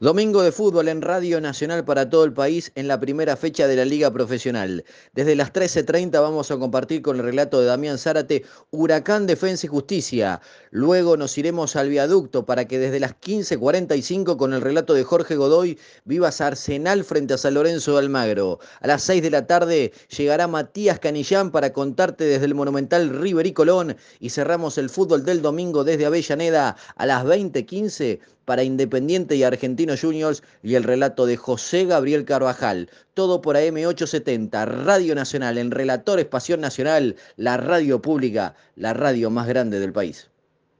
Domingo de fútbol en Radio Nacional para todo el país en la primera fecha de la Liga Profesional. Desde las 13:30 vamos a compartir con el relato de Damián Zárate Huracán Defensa y Justicia. Luego nos iremos al viaducto para que desde las 15:45 con el relato de Jorge Godoy vivas Arsenal frente a San Lorenzo de Almagro. A las 6 de la tarde llegará Matías Canillán para contarte desde el Monumental River y Colón y cerramos el fútbol del domingo desde Avellaneda a las 20:15 para Independiente y Argentinos Juniors y el relato de José Gabriel Carvajal. Todo por AM870, Radio Nacional, en Relatores Pasión Nacional, la radio pública, la radio más grande del país.